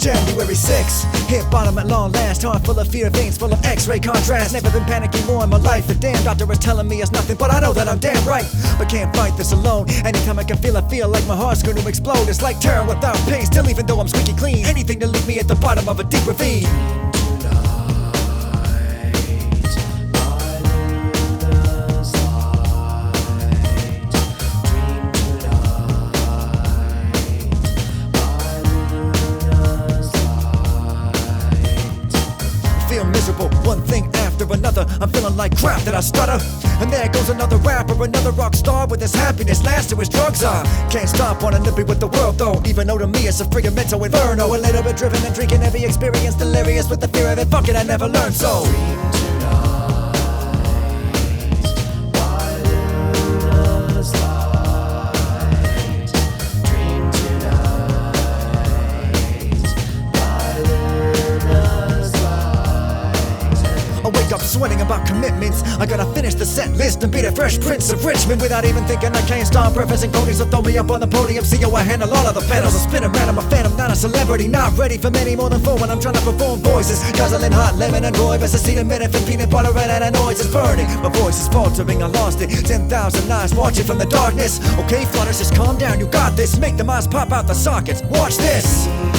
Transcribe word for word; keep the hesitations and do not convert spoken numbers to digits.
January sixth, hit bottom at long last. Heart full of fear, veins full of x-ray contrast. Never been panicking more in my life. The damn doctor is telling me it's nothing, but I know that I'm damn right. But can't fight this alone. Anytime I can feel, I feel like my heart's gonna explode. It's like terror without pain, still even though I'm squeaky clean. Anything to leave me at the bottom of a deep ravine. Feel miserable, one thing after another. I'm feeling like crap that I stutter. And there goes another rapper, another rock star with his happiness last to his drugs are. Can't stop wanting to be with the world though, even though to me it's a freaking mental inferno. A little bit driven and drinking every experience, delirious with the fear of it. Fuck it, I never learned so. I wake up sweating about commitments. I gotta finish the set list and be the Fresh Prince of Richmond. Without even thinking I can't stop referencing ponies, so throw me up on the podium. See how I handle all of the pedals. I spin around, I'm a phantom, not a celebrity. Not ready for many more than four when I'm trying to perform voices. Guzzling hot lemon and Roy, best to see a minute for peanut butter and a noise is burning. My voice is faltering, I lost it. Ten thousand eyes watching from the darkness. Okay, flutters, just calm down, you got this. Make the eyes pop out the sockets, watch this.